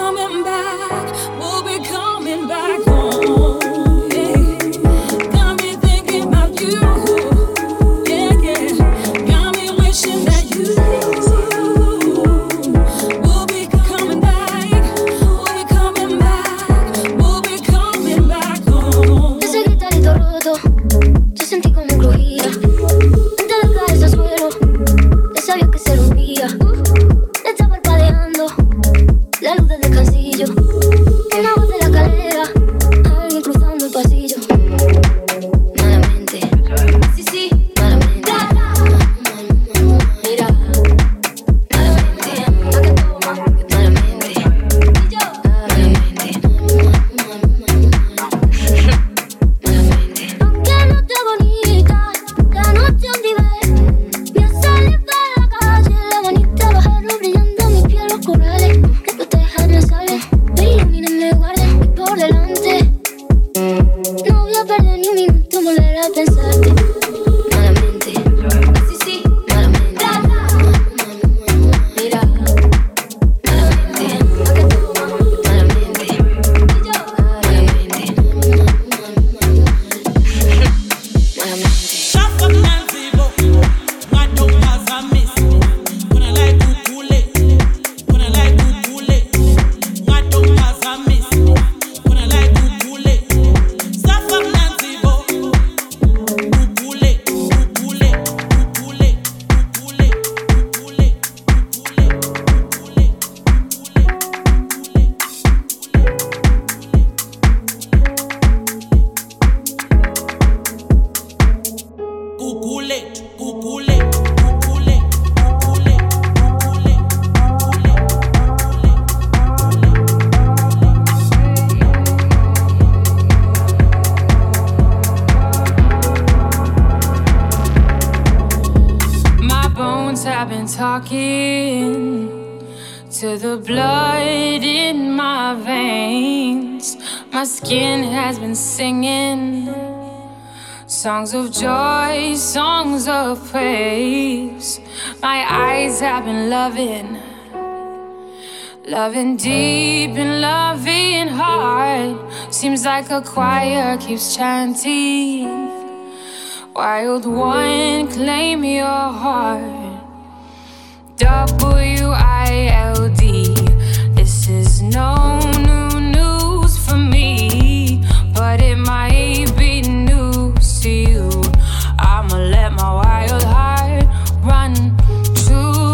coming back. We'll be coming back home. Yeah. Got me thinking about you. Yeah, yeah. Got me wishing that you will be coming back. We'll be coming back. We'll be coming back home. Ese gritarito roto, yo sentí como crujía. Antes de caerse al suelo, ya sabía que se rompía. Está parpadeando la luz del descansillo. Una voz de la escalera, alguien cruzando el pasillo. Malamente, sí, sí, malamente. Mira, malamente, la que toma, malamente. Y yo, malamente. Malamente. Aunque no te bonita, la noche un nivel. Me ha salido para la calle, la bonita bajarlo brillando mis pies los corales. Que protejan el sale, me iluminen, me guarden y por delante. No voy a perder ni un minuto, volver a pensarte. Malamente, sí, sí, malamente. Mira, malamente, la que toma, malamente. Y yo, malamente. Malamente. Shut up, Nancy, bo. My dog has a miss. Gonna like kukule. Gonna like kukule. My dog has a miss. Gonna like kukule. Shut up, Nancy, bo. Kukule, kukule, kukule, kukule, kukule, kukule, kukule, kukule, kukule, kukule, kukule, My bones have been talking to the blood in my veins. My skin has been singing songs of joy, songs of praise. My eyes have been loving, loving deep and loving hard. Seems like a choir keeps chanting. Wild one, claim your heart. WILD. This is no new news for me, but it might be news to you. I'ma let my wild heart run true.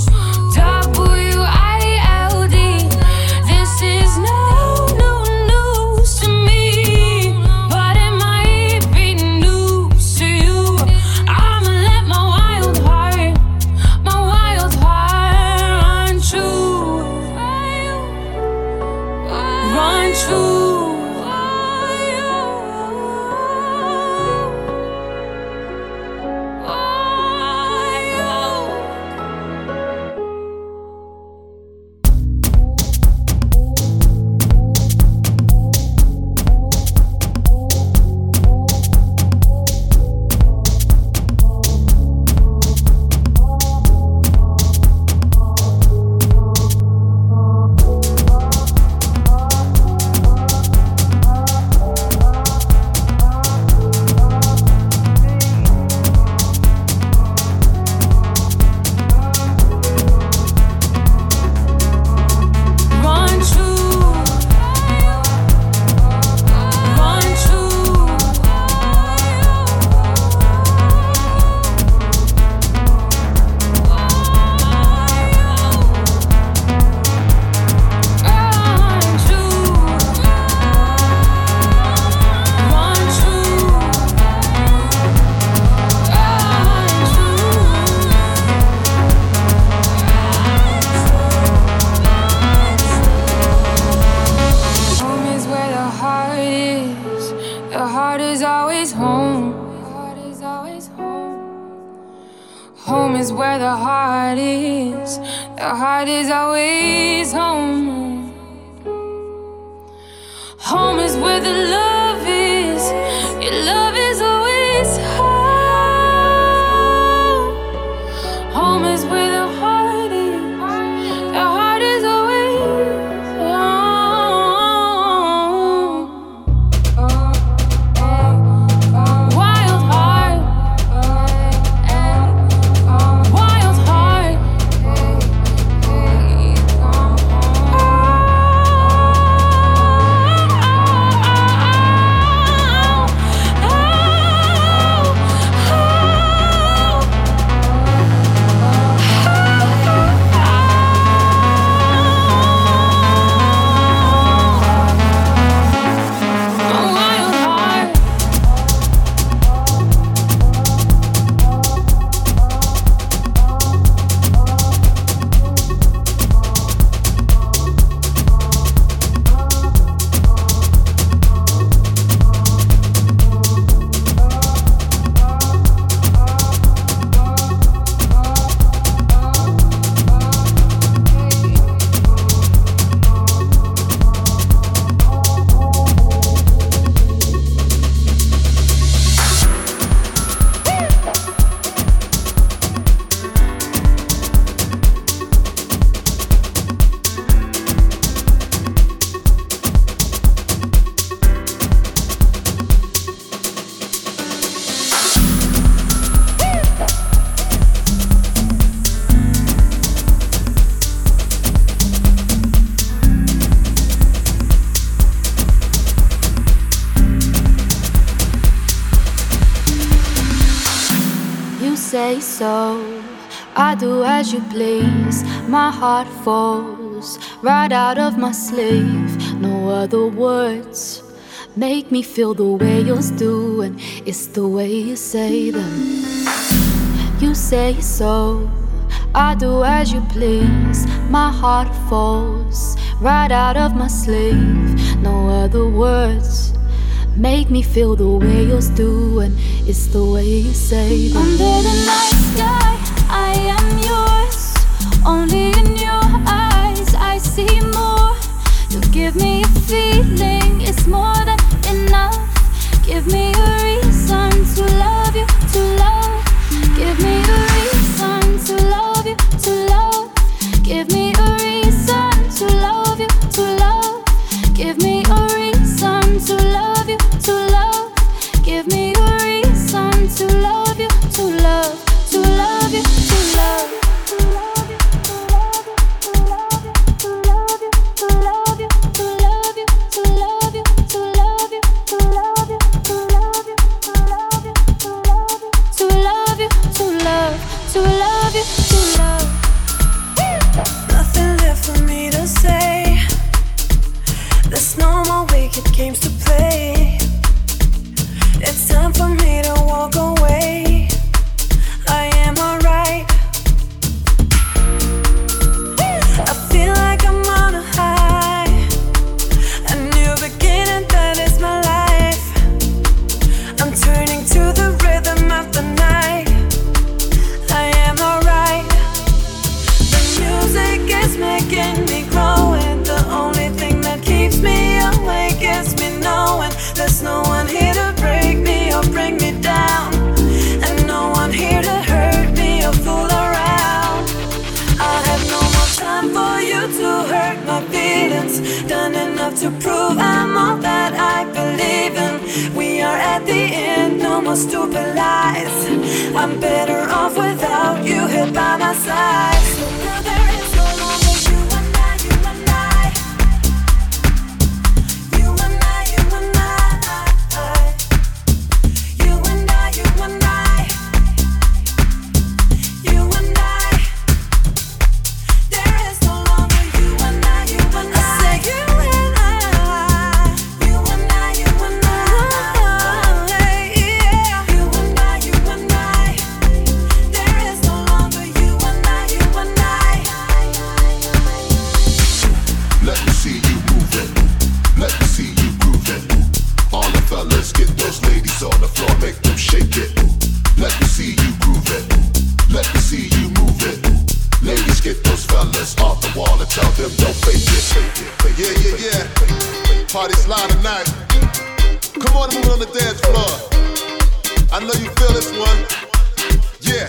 WILD. This is no new news to me, but it might be news to you. I'ma let my wild heart run true. Run true. Home is where the heart is. The heart is always home. Home is where the love is. Your love is always home. Home is where the heart is. The heart is always home. say so, I do as you please. My heart falls right out of my sleeve. No other words make me feel the way yours do, and it's the way you say them. You say so, I do as you please. My heart falls right out of my sleeve. No other words make me feel the way yours do, and it's the way you say them. Under the night sky, I am yours. Only in your eyes I see more. You give me a feeling, it's more than enough. Give me a reason to love you, to love. Give me a reason to love you, to love. Give me a reason to love you, to love. Give me a reason to love you, to love. Give me a reason to love you, to love, to love you, to love. Nothing left for me to say. There's no more wicked games to play. It's time for me to walk away. I am alright. I feel like I'm on a high. A new beginning, that is my life. I'm turning to the rhythm of the night. I am alright. The music is making me grow, and the only thing that keeps me awake is me knowing there's no one here to break me or bring me down, and no one here to hurt me or fool around. I have no more time for you to hurt my feelings. Done enough to prove I'm all that I believe in. We are at the end, no more stupid lies. I'm better off without you here by my side. So now there is no longer you and I, you and I. You and I, you and I. You and I, you and I. You and I. There is no longer you and I, you and I. I say you and I. You and I, you and I. Yeah. You and I, you and I. There is no longer you and I, you and I. Let me see you move it. Let me see you groove it. All the fellas, get those ladies on the floor, make them shake it. Let me see you groove it. Let me see you move it. Ladies, get those fellas off the wall and tell them don't fake it. Yeah. Party's live tonight. Come on and move on the dance floor. I know you feel this one. Yeah.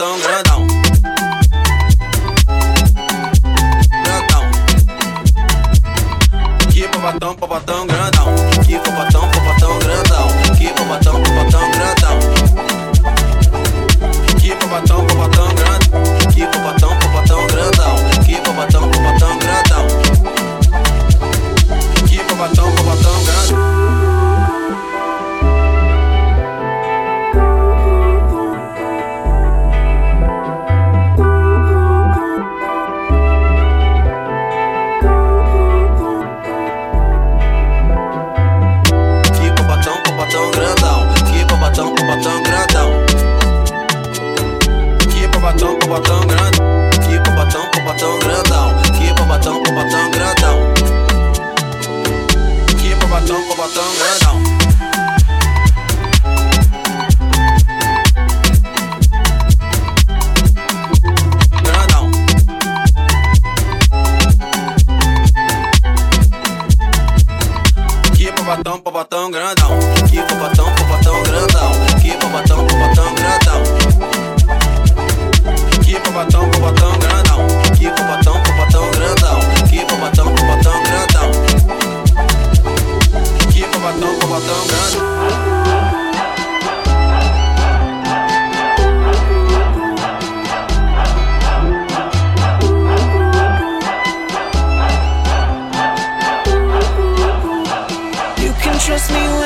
patão grandão. Grandão. Que patão grandão. Que patão grandão. Que patão grandão. Que patão grandão. Que patão grandão. Que patão grandão. Que patão grandão. Patão grandão, que patão grandão, que patão grandão, que patão grandão. Grandão. Que patão grandão, que patão grandão, que patão grandão. Que patão grandão, que patão grandão, que patão grandão, que patão grandão. You can trust me when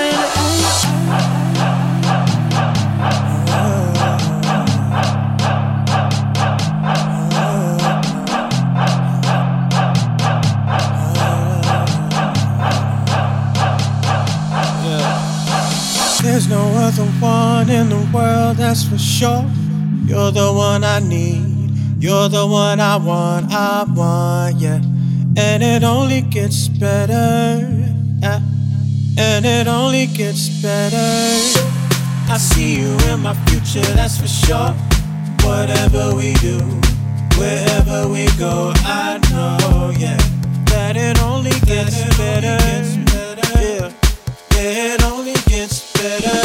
there's no other one in the world, that's for sure. You're the one I need, you're the one I want, yeah. And it only gets better, yeah. And it only gets better. I see you in my future, that's for sure. Whatever we do, wherever we go, I know, yeah, that it only gets better, yeah. It only gets better.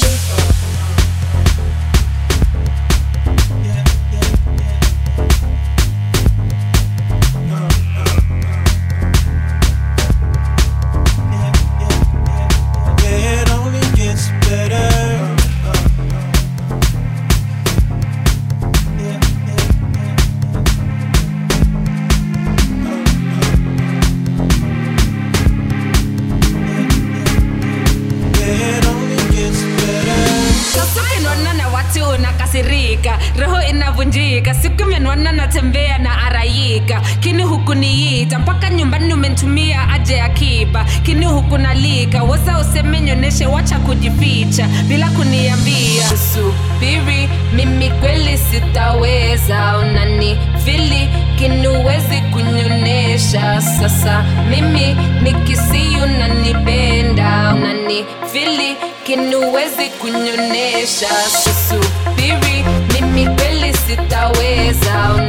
Roho inavunjika, siku imenwana natembea na araika. Kini huku niita, mpaka nyumbani umenitumia aje akiba. Kini huku nalika, wasa useme nyoneshe wacha kujificha bila kuniambia. Subiri, mimi kweli sitaweza. Unanifili, kini huwezi kunyonesha. Sasa mimi nikisi unanipenda. Unanifili, kini huwezi kunyonesha. Subiri, mimi kweli sitaweza.